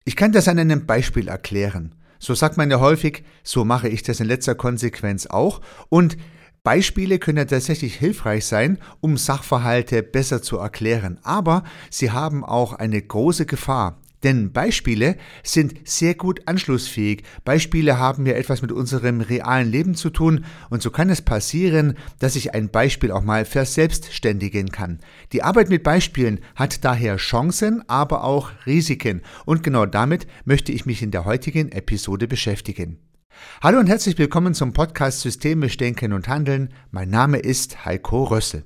Ich kann das an einem Beispiel erklären. So sagt man ja häufig, so mache ich das in letzter Konsequenz auch. Und Beispiele können ja tatsächlich hilfreich sein, um Sachverhalte besser zu erklären. Aber sie haben auch eine große Gefahr. Denn Beispiele sind sehr gut anschlussfähig. Beispiele haben ja etwas mit unserem realen Leben zu tun und so kann es passieren, dass sich ein Beispiel auch mal verselbstständigen kann. Die Arbeit mit Beispielen hat daher Chancen, aber auch Risiken und genau damit möchte ich mich in der heutigen Episode beschäftigen. Hallo und herzlich willkommen zum Podcast Systemisch Denken und Handeln. Mein Name ist Heiko Rössel.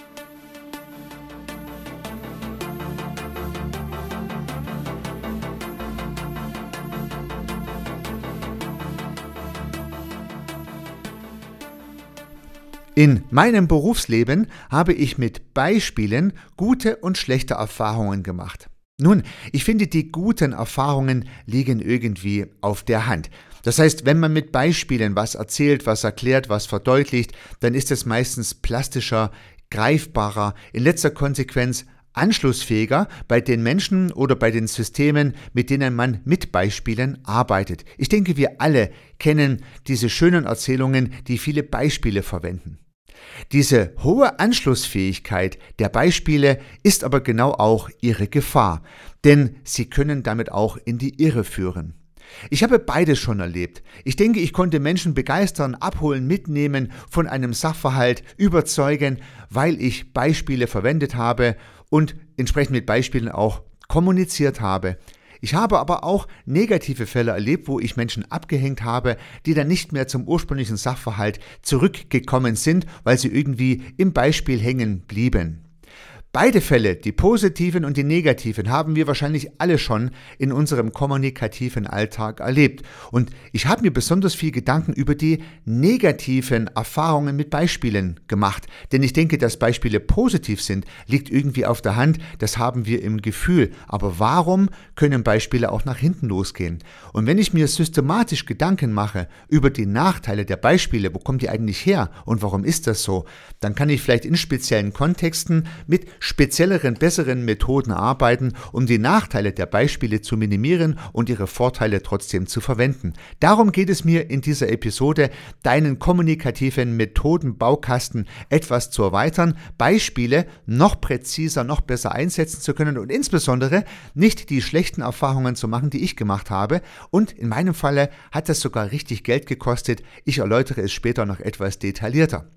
In meinem Berufsleben habe ich mit Beispielen gute und schlechte Erfahrungen gemacht. Nun, ich finde, die guten Erfahrungen liegen irgendwie auf der Hand. Das heißt, wenn man mit Beispielen was erzählt, was erklärt, was verdeutlicht, dann ist es meistens plastischer, greifbarer, in letzter Konsequenz anschlussfähiger bei den Menschen oder bei den Systemen, mit denen man mit Beispielen arbeitet. Ich denke, wir alle kennen diese schönen Erzählungen, die viele Beispiele verwenden. Diese hohe Anschlussfähigkeit der Beispiele ist aber genau auch ihre Gefahr, denn sie können damit auch in die Irre führen. Ich habe beides schon erlebt. Ich denke, ich konnte Menschen begeistern, abholen, mitnehmen, von einem Sachverhalt überzeugen, weil ich Beispiele verwendet habe und entsprechend mit Beispielen auch kommuniziert habe. Ich habe aber auch negative Fälle erlebt, wo ich Menschen abgehängt habe, die dann nicht mehr zum ursprünglichen Sachverhalt zurückgekommen sind, weil sie irgendwie im Beispiel hängen blieben. Beide Fälle, die positiven und die negativen, haben wir wahrscheinlich alle schon in unserem kommunikativen Alltag erlebt. Und ich habe mir besonders viel Gedanken über die negativen Erfahrungen mit Beispielen gemacht. Denn ich denke, dass Beispiele positiv sind, liegt irgendwie auf der Hand, das haben wir im Gefühl. Aber warum können Beispiele auch nach hinten losgehen? Und wenn ich mir systematisch Gedanken mache über die Nachteile der Beispiele, wo kommen die eigentlich her und warum ist das so, dann kann ich vielleicht in speziellen Kontexten mit spezielleren, besseren Methoden arbeiten, um die Nachteile der Beispiele zu minimieren und ihre Vorteile trotzdem zu verwenden. Darum geht es mir in dieser Episode, deinen kommunikativen Methodenbaukasten etwas zu erweitern, Beispiele noch präziser, noch besser einsetzen zu können und insbesondere nicht die schlechten Erfahrungen zu machen, die ich gemacht habe. Und in meinem Falle hat das sogar richtig Geld gekostet. Ich erläutere es später noch etwas detaillierter.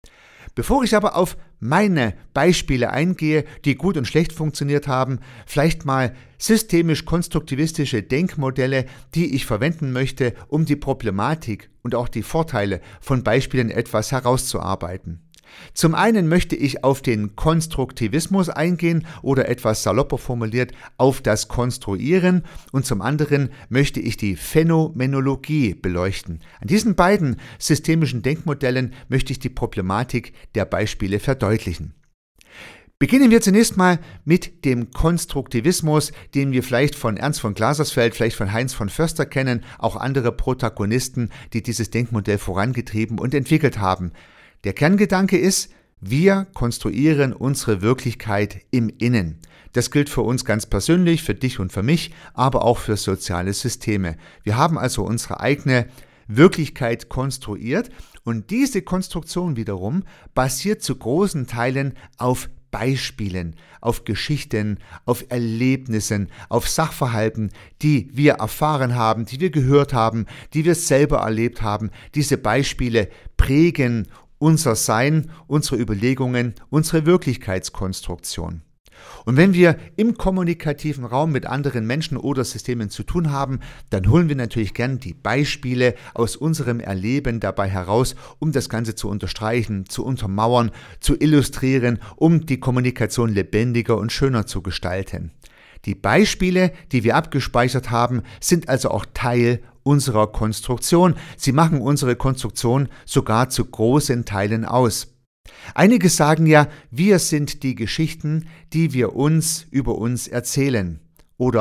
Bevor ich aber auf meine Beispiele eingehe, die gut und schlecht funktioniert haben, vielleicht mal systemisch-konstruktivistische Denkmodelle, die ich verwenden möchte, um die Problematik und auch die Vorteile von Beispielen etwas herauszuarbeiten. Zum einen möchte ich auf den Konstruktivismus eingehen oder etwas salopper formuliert auf das Konstruieren und zum anderen möchte ich die Phänomenologie beleuchten. An diesen beiden systemischen Denkmodellen möchte ich die Problematik der Beispiele verdeutlichen. Beginnen wir zunächst mal mit dem Konstruktivismus, den wir vielleicht von Ernst von Glasersfeld, vielleicht von Heinz von Förster kennen, auch andere Protagonisten, die dieses Denkmodell vorangetrieben und entwickelt haben. Der Kerngedanke ist, wir konstruieren unsere Wirklichkeit im Innen. Das gilt für uns ganz persönlich, für dich und für mich, aber auch für soziale Systeme. Wir haben also unsere eigene Wirklichkeit konstruiert und diese Konstruktion wiederum basiert zu großen Teilen auf Beispielen, auf Geschichten, auf Erlebnissen, auf Sachverhalten, die wir erfahren haben, die wir gehört haben, die wir selber erlebt haben. Diese Beispiele prägen unser Sein, unsere Überlegungen, unsere Wirklichkeitskonstruktion. Und wenn wir im kommunikativen Raum mit anderen Menschen oder Systemen zu tun haben, dann holen wir natürlich gern die Beispiele aus unserem Erleben dabei heraus, um das Ganze zu unterstreichen, zu untermauern, zu illustrieren, um die Kommunikation lebendiger und schöner zu gestalten. Die Beispiele, die wir abgespeichert haben, sind also auch Teil unserer Konstruktion. Sie machen unsere Konstruktion sogar zu großen Teilen aus. Einige sagen ja, wir sind die Geschichten, die wir uns über uns erzählen. Oder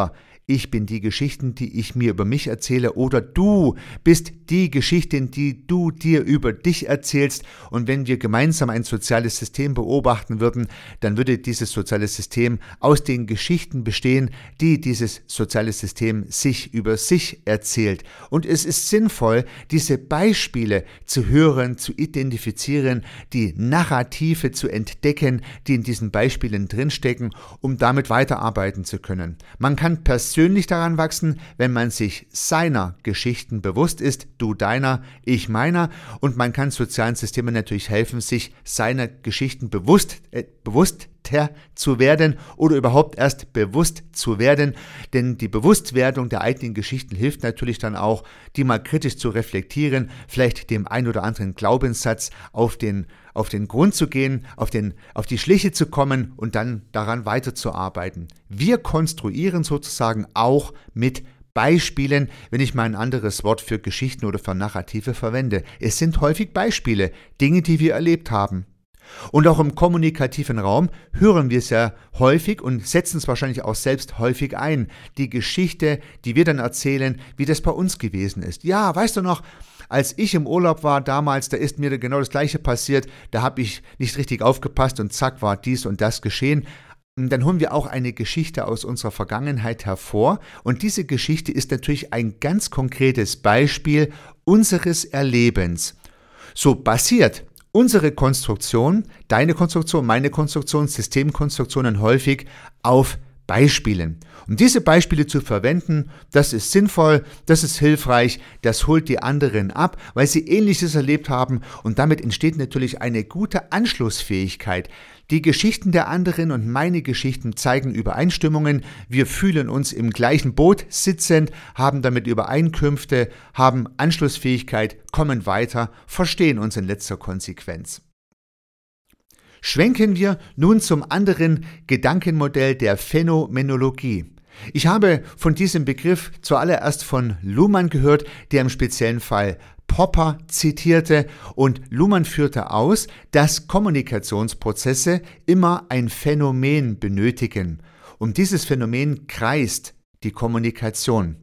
ich bin die Geschichten, die ich mir über mich erzähle, oder du bist die Geschichten, die du dir über dich erzählst. Und wenn wir gemeinsam ein soziales System beobachten würden, dann würde dieses soziale System aus den Geschichten bestehen, die dieses soziale System sich über sich erzählt. Und es ist sinnvoll, diese Beispiele zu hören, zu identifizieren, die Narrative zu entdecken, die in diesen Beispielen drinstecken, um damit weiterarbeiten zu können. Man kann persönlich daran wachsen, wenn man sich seiner Geschichten bewusst ist, du deiner, ich meiner, und man kann sozialen Systemen natürlich helfen, sich seiner Geschichten bewusster zu werden oder überhaupt erst bewusst zu werden, denn die Bewusstwerdung der eigenen Geschichten hilft natürlich dann auch, die mal kritisch zu reflektieren, vielleicht dem ein oder anderen Glaubenssatz auf den Grund zu gehen, auf die Schliche zu kommen und dann daran weiterzuarbeiten. Wir konstruieren sozusagen auch mit Beispielen, wenn ich mal ein anderes Wort für Geschichten oder für Narrative verwende. Es sind häufig Beispiele, Dinge, die wir erlebt haben. Und auch im kommunikativen Raum hören wir sehr häufig und setzen es wahrscheinlich auch selbst häufig ein. Die Geschichte, die wir dann erzählen, wie das bei uns gewesen ist. Ja, weißt du noch, als ich im Urlaub war damals, da ist mir genau das Gleiche passiert. Da habe ich nicht richtig aufgepasst und zack war dies und das geschehen. Und dann holen wir auch eine Geschichte aus unserer Vergangenheit hervor. Und diese Geschichte ist natürlich ein ganz konkretes Beispiel unseres Erlebens. So basiert unsere Konstruktion, deine Konstruktion, meine Konstruktion, Systemkonstruktionen häufig auf Beispielen. Um diese Beispiele zu verwenden, das ist sinnvoll, das ist hilfreich, das holt die anderen ab, weil sie Ähnliches erlebt haben und damit entsteht natürlich eine gute Anschlussfähigkeit. Die Geschichten der anderen und meine Geschichten zeigen Übereinstimmungen, wir fühlen uns im gleichen Boot sitzend, haben damit Übereinkünfte, haben Anschlussfähigkeit, kommen weiter, verstehen uns in letzter Konsequenz. Schwenken wir nun zum anderen Gedankenmodell der Phänomenologie. Ich habe von diesem Begriff zuallererst von Luhmann gehört, der im speziellen Fall Popper zitierte, und Luhmann führte aus, dass Kommunikationsprozesse immer ein Phänomen benötigen. Um dieses Phänomen kreist die Kommunikation.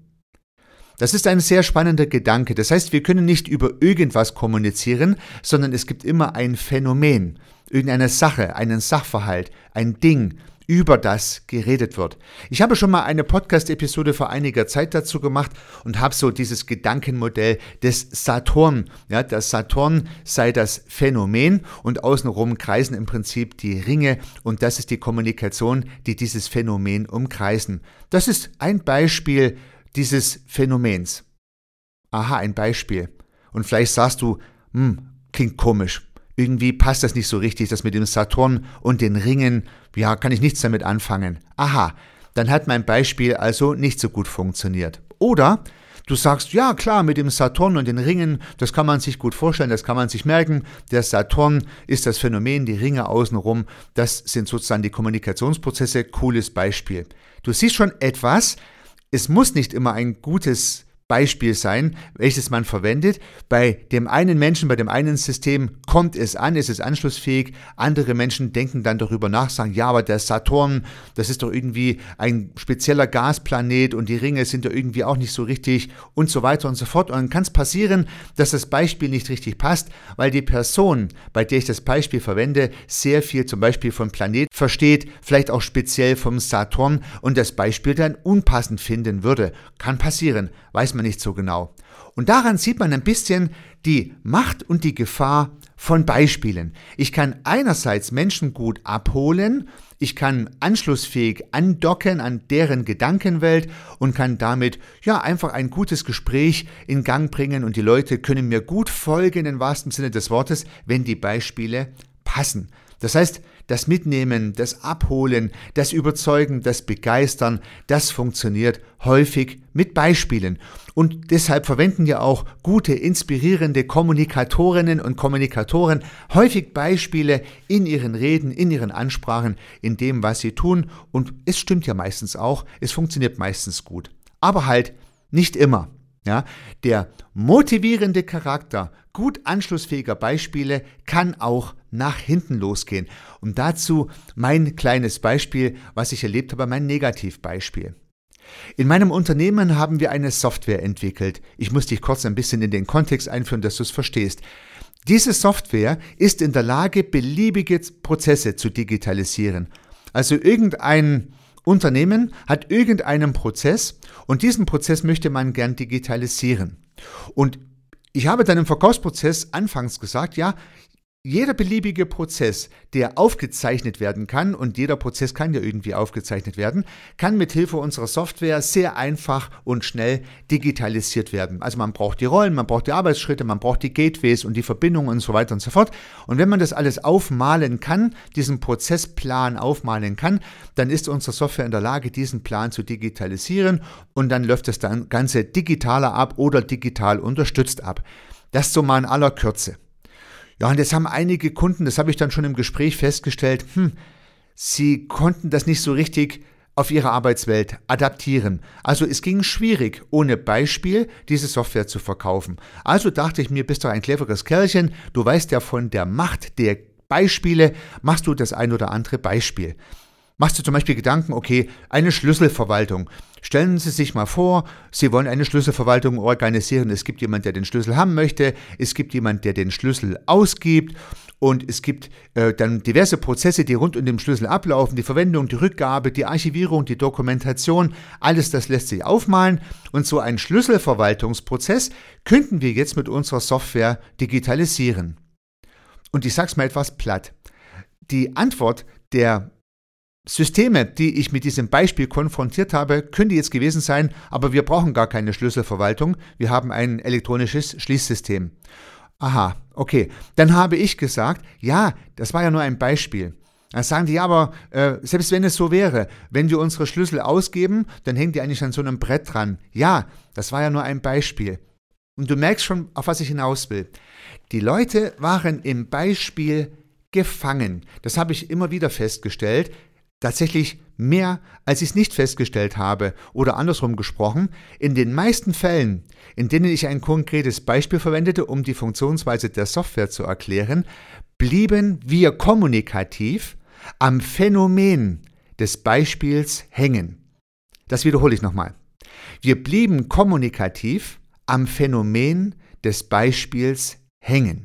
Das ist ein sehr spannender Gedanke. Das heißt, wir können nicht über irgendwas kommunizieren, sondern es gibt immer ein Phänomen, irgendeine Sache, einen Sachverhalt, ein Ding, über das geredet wird. Ich habe schon mal eine Podcast-Episode vor einiger Zeit dazu gemacht und habe so dieses Gedankenmodell des Saturn. Ja, der Saturn sei das Phänomen und außenrum kreisen im Prinzip die Ringe und das ist die Kommunikation, die dieses Phänomen umkreisen. Das ist ein Beispiel dieses Phänomens. Aha, ein Beispiel. Und vielleicht sagst du, klingt komisch. Irgendwie passt das nicht so richtig, das mit dem Saturn und den Ringen, ja, kann ich nichts damit anfangen. Aha, dann hat mein Beispiel also nicht so gut funktioniert. Oder du sagst, ja klar, mit dem Saturn und den Ringen, das kann man sich gut vorstellen, das kann man sich merken. Der Saturn ist das Phänomen, die Ringe außenrum, das sind sozusagen die Kommunikationsprozesse, cooles Beispiel. Du siehst schon etwas, es muss nicht immer ein gutes Beispiel sein, welches man verwendet. Bei dem einen Menschen, bei dem einen System kommt es an, es ist anschlussfähig. Andere Menschen denken dann darüber nach, sagen, ja, aber der Saturn, das ist doch irgendwie ein spezieller Gasplanet und die Ringe sind doch irgendwie auch nicht so richtig und so weiter und so fort. Und dann kann es passieren, dass das Beispiel nicht richtig passt, weil die Person, bei der ich das Beispiel verwende, sehr viel zum Beispiel vom Planet versteht, vielleicht auch speziell vom Saturn und das Beispiel dann unpassend finden würde. Kann passieren, weiß man nicht so genau. Und daran sieht man ein bisschen die Macht und die Gefahr von Beispielen. Ich kann einerseits Menschen gut abholen, ich kann anschlussfähig andocken an deren Gedankenwelt und kann damit ja einfach ein gutes Gespräch in Gang bringen und die Leute können mir gut folgen im wahrsten Sinne des Wortes, wenn die Beispiele passen. Das heißt, das Mitnehmen, das Abholen, das Überzeugen, das Begeistern, das funktioniert häufig mit Beispielen. Und deshalb verwenden ja auch gute, inspirierende Kommunikatorinnen und Kommunikatoren häufig Beispiele in ihren Reden, in ihren Ansprachen, in dem, was sie tun. Und es stimmt ja meistens auch, es funktioniert meistens gut. Aber halt nicht immer. Ja, der motivierende Charakter gut anschlussfähiger Beispiele kann auch nach hinten losgehen. Und dazu mein kleines Beispiel, was ich erlebt habe, mein Negativbeispiel. In meinem Unternehmen haben wir eine Software entwickelt. Ich muss dich kurz ein bisschen in den Kontext einführen, dass du es verstehst. Diese Software ist in der Lage, beliebige Prozesse zu digitalisieren. Also irgendein Unternehmen hat irgendeinen Prozess und diesen Prozess möchte man gern digitalisieren. Und ich habe dann im Verkaufsprozess anfangs gesagt, ja, jeder beliebige Prozess, der aufgezeichnet werden kann, und jeder Prozess kann ja irgendwie aufgezeichnet werden, kann mit Hilfe unserer Software sehr einfach und schnell digitalisiert werden. Also man braucht die Rollen, man braucht die Arbeitsschritte, man braucht die Gateways und die Verbindungen und so weiter und so fort. Und wenn man das alles aufmalen kann, diesen Prozessplan aufmalen kann, dann ist unsere Software in der Lage, diesen Plan zu digitalisieren und dann läuft das Ganze digitaler ab oder digital unterstützt ab. Das so mal in aller Kürze. Ja, und jetzt haben einige Kunden, das habe ich dann schon im Gespräch festgestellt, sie konnten das nicht so richtig auf ihre Arbeitswelt adaptieren. Also es ging schwierig, ohne Beispiel diese Software zu verkaufen. Also dachte ich mir, bist doch ein cleveres Kerlchen, du weißt ja von der Macht der Beispiele, machst du das ein oder andere Beispiel. Machst du zum Beispiel Gedanken, okay, eine Schlüsselverwaltung. Stellen Sie sich mal vor, Sie wollen eine Schlüsselverwaltung organisieren. Es gibt jemanden, der den Schlüssel haben möchte. Es gibt jemanden, der den Schlüssel ausgibt. Und es gibt dann diverse Prozesse, die rund um den Schlüssel ablaufen. Die Verwendung, die Rückgabe, die Archivierung, die Dokumentation. Alles das lässt sich aufmalen. Und so einen Schlüsselverwaltungsprozess könnten wir jetzt mit unserer Software digitalisieren. Und ich sage es mal etwas platt. Die Antwort der Systeme, die ich mit diesem Beispiel konfrontiert habe, könnte jetzt gewesen sein, aber wir brauchen gar keine Schlüsselverwaltung, wir haben ein elektronisches Schließsystem. Aha, okay. Dann habe ich gesagt, ja, das war ja nur ein Beispiel. Dann sagen die, ja, aber selbst wenn es so wäre, wenn wir unsere Schlüssel ausgeben, dann hängen die eigentlich an so einem Brett dran. Ja, das war ja nur ein Beispiel. Und du merkst schon, auf was ich hinaus will. Die Leute waren im Beispiel gefangen. Das habe ich immer wieder festgestellt. Tatsächlich mehr, als ich es nicht festgestellt habe, oder andersrum gesprochen, in den meisten Fällen, in denen ich ein konkretes Beispiel verwendete, um die Funktionsweise der Software zu erklären, blieben wir kommunikativ am Phänomen des Beispiels hängen. Das wiederhole ich nochmal. Wir blieben kommunikativ am Phänomen des Beispiels hängen.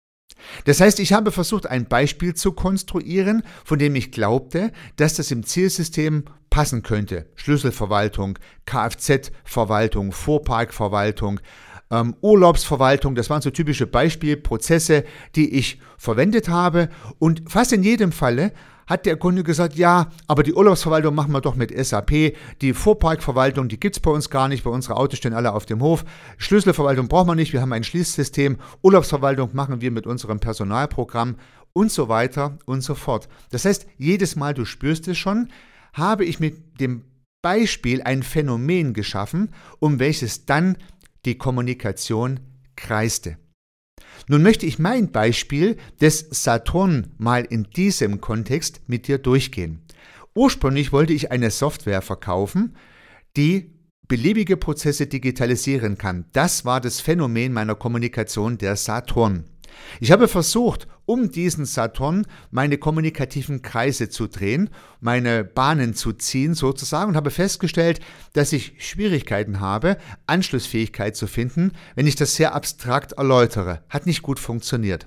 Das heißt, ich habe versucht, ein Beispiel zu konstruieren, von dem ich glaubte, dass das im Zielsystem passen könnte. Schlüsselverwaltung, Kfz-Verwaltung, Fuhrparkverwaltung, Urlaubsverwaltung, das waren so typische Beispielprozesse, die ich verwendet habe. Und fast in jedem Falle hat der Kunde gesagt, ja, aber die Urlaubsverwaltung machen wir doch mit SAP, die Fuhrparkverwaltung, die gibt es bei uns gar nicht, weil unsere Autos stehen alle auf dem Hof, Schlüsselverwaltung brauchen wir nicht, wir haben ein Schließsystem, Urlaubsverwaltung machen wir mit unserem Personalprogramm und so weiter und so fort. Das heißt, jedes Mal, du spürst es schon, habe ich mit dem Beispiel ein Phänomen geschaffen, um welches dann die Kommunikation kreiste. Nun möchte ich mein Beispiel des Saturn mal in diesem Kontext mit dir durchgehen. Ursprünglich wollte ich eine Software verkaufen, die beliebige Prozesse digitalisieren kann. Das war das Phänomen meiner Kommunikation, der Saturn. Ich habe versucht, um diesen Saturn meine kommunikativen Kreise zu drehen, meine Bahnen zu ziehen sozusagen, und habe festgestellt, dass ich Schwierigkeiten habe, Anschlussfähigkeit zu finden, wenn ich das sehr abstrakt erläutere. Hat nicht gut funktioniert.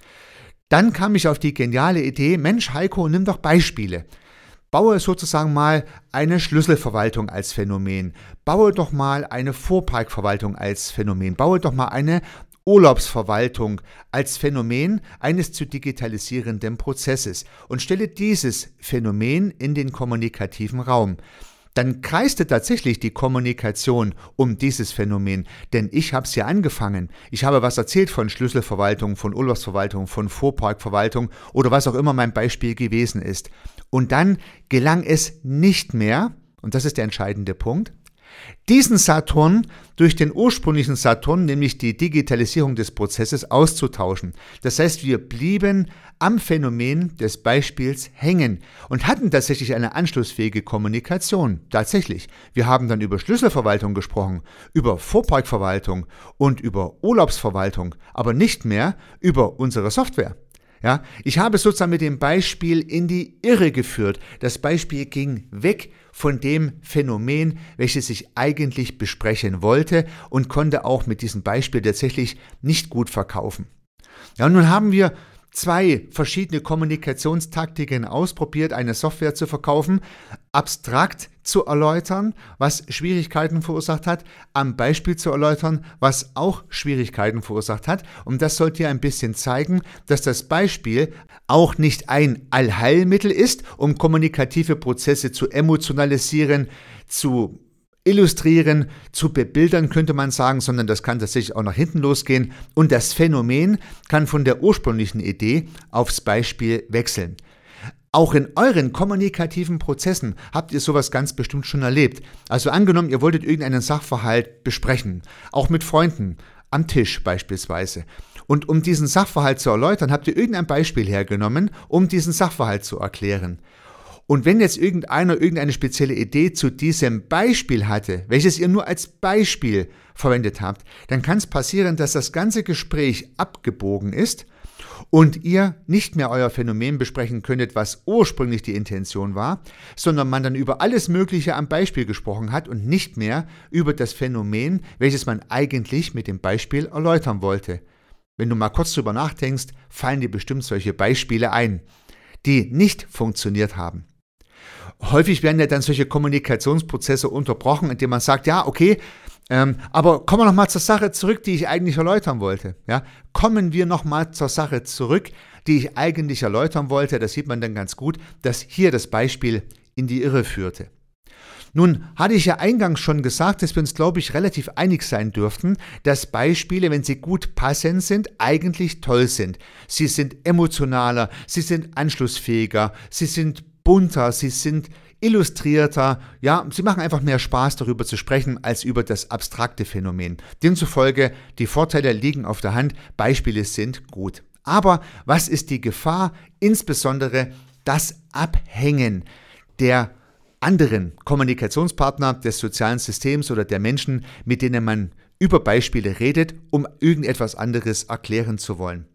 Dann kam ich auf die geniale Idee, Mensch Heiko, nimm doch Beispiele. Baue sozusagen mal eine Schlüsselverwaltung als Phänomen. Baue doch mal eine Fuhrparkverwaltung als Phänomen. Baue doch mal eine Urlaubsverwaltung als Phänomen eines zu digitalisierenden Prozesses und stelle dieses Phänomen in den kommunikativen Raum. Dann kreiste tatsächlich die Kommunikation um dieses Phänomen, denn ich habe es ja angefangen. Ich habe was erzählt von Schlüsselverwaltung, von Urlaubsverwaltung, von Fuhrparkverwaltung oder was auch immer mein Beispiel gewesen ist. Und dann gelang es nicht mehr, und das ist der entscheidende Punkt, diesen Saturn durch den ursprünglichen Saturn, nämlich die Digitalisierung des Prozesses, auszutauschen. Das heißt, wir blieben am Phänomen des Beispiels hängen und hatten tatsächlich eine anschlussfähige Kommunikation. Tatsächlich. Wir haben dann über Schlüsselverwaltung gesprochen, über Fuhrparkverwaltung und über Urlaubsverwaltung, aber nicht mehr über unsere Software. Ja, ich habe sozusagen mit dem Beispiel in die Irre geführt. Das Beispiel ging weg von dem Phänomen, welches ich eigentlich besprechen wollte und konnte auch mit diesem Beispiel tatsächlich nicht gut verkaufen. Ja, und nun haben wir 2 verschiedene Kommunikationstaktiken ausprobiert, eine Software zu verkaufen, abstrakt zu erläutern, was Schwierigkeiten verursacht hat, am Beispiel zu erläutern, was auch Schwierigkeiten verursacht hat. Und das sollte ja ein bisschen zeigen, dass das Beispiel auch nicht ein Allheilmittel ist, um kommunikative Prozesse zu emotionalisieren, zu illustrieren, zu bebildern, könnte man sagen, sondern das kann tatsächlich auch nach hinten losgehen und das Phänomen kann von der ursprünglichen Idee aufs Beispiel wechseln. Auch in euren kommunikativen Prozessen habt ihr sowas ganz bestimmt schon erlebt. Also angenommen, ihr wolltet irgendeinen Sachverhalt besprechen, auch mit Freunden, am Tisch beispielsweise. Und um diesen Sachverhalt zu erläutern, habt ihr irgendein Beispiel hergenommen, um diesen Sachverhalt zu erklären. Und wenn jetzt irgendeiner irgendeine spezielle Idee zu diesem Beispiel hatte, welches ihr nur als Beispiel verwendet habt, dann kann es passieren, dass das ganze Gespräch abgebogen ist und ihr nicht mehr euer Phänomen besprechen könntet, was ursprünglich die Intention war, sondern man dann über alles Mögliche am Beispiel gesprochen hat und nicht mehr über das Phänomen, welches man eigentlich mit dem Beispiel erläutern wollte. Wenn du mal kurz drüber nachdenkst, fallen dir bestimmt solche Beispiele ein, die nicht funktioniert haben. Häufig werden ja dann solche Kommunikationsprozesse unterbrochen, indem man sagt, ja, okay, aber kommen wir nochmal zur Sache zurück, die ich eigentlich erläutern wollte. Ja? Kommen wir nochmal zur Sache zurück, die ich eigentlich erläutern wollte. Das sieht man dann ganz gut, dass hier das Beispiel in die Irre führte. Nun hatte ich ja eingangs schon gesagt, dass wir uns, glaube ich, relativ einig sein dürften, dass Beispiele, wenn sie gut passend sind, eigentlich toll sind. Sie sind emotionaler, sie sind anschlussfähiger, sie sind bunter, sie sind illustrierter, ja, sie machen einfach mehr Spaß, darüber zu sprechen, als über das abstrakte Phänomen. Demzufolge, die Vorteile liegen auf der Hand, Beispiele sind gut. Aber was ist die Gefahr? Insbesondere das Abhängen der anderen Kommunikationspartner des sozialen Systems oder der Menschen, mit denen man über Beispiele redet, um irgendetwas anderes erklären zu wollen.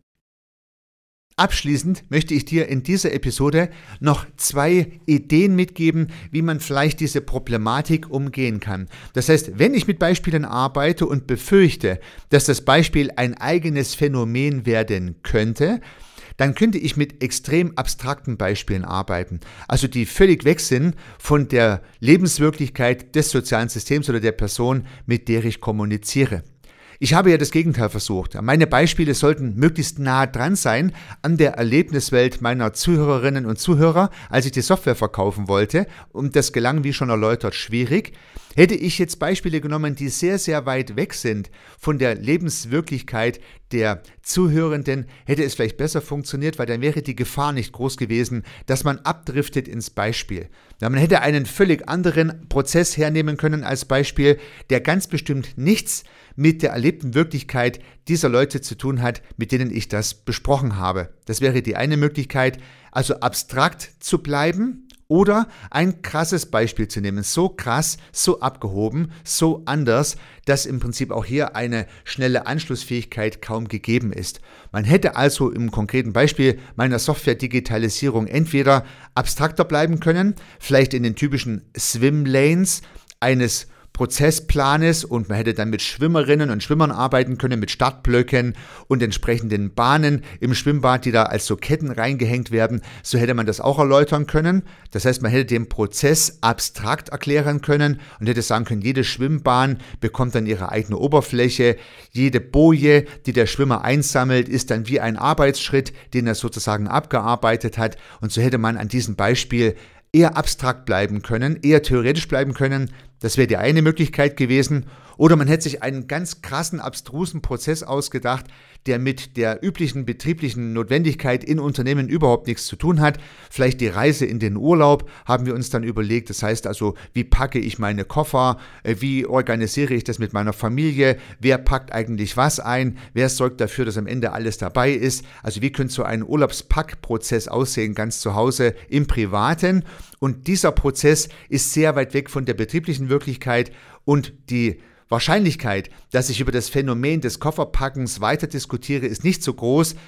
Abschließend möchte ich dir in dieser Episode noch 2 Ideen mitgeben, wie man vielleicht diese Problematik umgehen kann. Das heißt, wenn ich mit Beispielen arbeite und befürchte, dass das Beispiel ein eigenes Phänomen werden könnte, dann könnte ich mit extrem abstrakten Beispielen arbeiten, also die völlig weg sind von der Lebenswirklichkeit des sozialen Systems oder der Person, mit der ich kommuniziere. Ich habe ja das Gegenteil versucht. Meine Beispiele sollten möglichst nah dran sein an der Erlebniswelt meiner Zuhörerinnen und Zuhörer, als ich die Software verkaufen wollte. Und das gelang, wie schon erläutert, schwierig. Hätte ich jetzt Beispiele genommen, die sehr, sehr weit weg sind von der Lebenswirklichkeit der Zuhörenden, hätte es vielleicht besser funktioniert, weil dann wäre die Gefahr nicht groß gewesen, dass man abdriftet ins Beispiel. Man hätte einen völlig anderen Prozess hernehmen können als Beispiel, der ganz bestimmt nichts mit der erlebten Wirklichkeit dieser Leute zu tun hat, mit denen ich das besprochen habe. Das wäre die eine Möglichkeit, also abstrakt zu bleiben oder ein krasses Beispiel zu nehmen. So krass, so abgehoben, so anders, dass im Prinzip auch hier eine schnelle Anschlussfähigkeit kaum gegeben ist. Man hätte also im konkreten Beispiel meiner Software-Digitalisierung entweder abstrakter bleiben können, vielleicht in den typischen Swim-Lanes eines Prozessplanes und man hätte dann mit Schwimmerinnen und Schwimmern arbeiten können, mit Startblöcken und entsprechenden Bahnen im Schwimmbad, die da als so Ketten reingehängt werden. So hätte man das auch erläutern können. Das heißt, man hätte den Prozess abstrakt erklären können und hätte sagen können, jede Schwimmbahn bekommt dann ihre eigene Oberfläche. Jede Boje, die der Schwimmer einsammelt, ist dann wie ein Arbeitsschritt, den er sozusagen abgearbeitet hat. Und so hätte man an diesem Beispiel eher abstrakt bleiben können, eher theoretisch bleiben können. Das wäre die eine Möglichkeit gewesen. Oder man hätte sich einen ganz krassen, abstrusen Prozess ausgedacht, der mit der üblichen betrieblichen Notwendigkeit in Unternehmen überhaupt nichts zu tun hat. Vielleicht die Reise in den Urlaub haben wir uns dann überlegt. Das heißt also, wie packe ich meine Koffer? Wie organisiere ich das mit meiner Familie? Wer packt eigentlich was ein? Wer sorgt dafür, dass am Ende alles dabei ist? Also wie könnte so ein Urlaubspackprozess aussehen, ganz zu Hause im Privaten? Und dieser Prozess ist sehr weit weg von der betrieblichen Wirklichkeit und die Wahrscheinlichkeit, dass ich über das Phänomen des Kofferpackens weiter diskutiere, ist nicht so groß,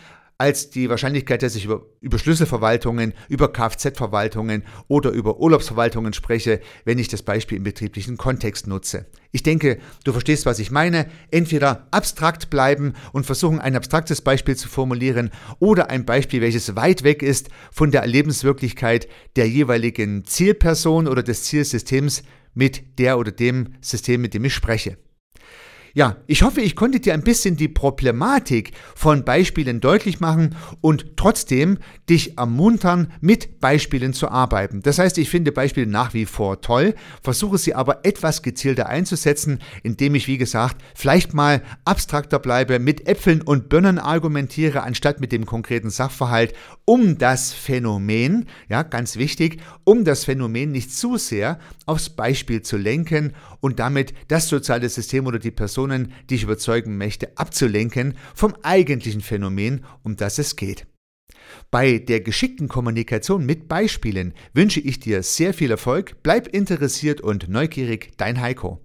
als die Wahrscheinlichkeit, dass ich über Schlüsselverwaltungen, über Kfz-Verwaltungen oder über Urlaubsverwaltungen spreche, wenn ich das Beispiel im betrieblichen Kontext nutze. Ich denke, du verstehst, was ich meine. Entweder abstrakt bleiben und versuchen, ein abstraktes Beispiel zu formulieren oder ein Beispiel, welches weit weg ist von der Lebenswirklichkeit der jeweiligen Zielperson oder des Zielsystems mit der oder dem System, mit dem ich spreche. Ja, ich hoffe, ich konnte dir ein bisschen die Problematik von Beispielen deutlich machen und trotzdem dich ermuntern, mit Beispielen zu arbeiten. Das heißt, ich finde Beispiele nach wie vor toll, versuche sie aber etwas gezielter einzusetzen, indem ich, wie gesagt, vielleicht mal abstrakter bleibe, mit Äpfeln und Birnen argumentiere, anstatt mit dem konkreten Sachverhalt, um das Phänomen, ja, ganz wichtig, um das Phänomen nicht zu sehr aufs Beispiel zu lenken und damit das soziale System oder die Personen, die ich überzeugen möchte, abzulenken vom eigentlichen Phänomen, um das es geht. Bei der geschickten Kommunikation mit Beispielen wünsche ich dir sehr viel Erfolg, bleib interessiert und neugierig, dein Heiko.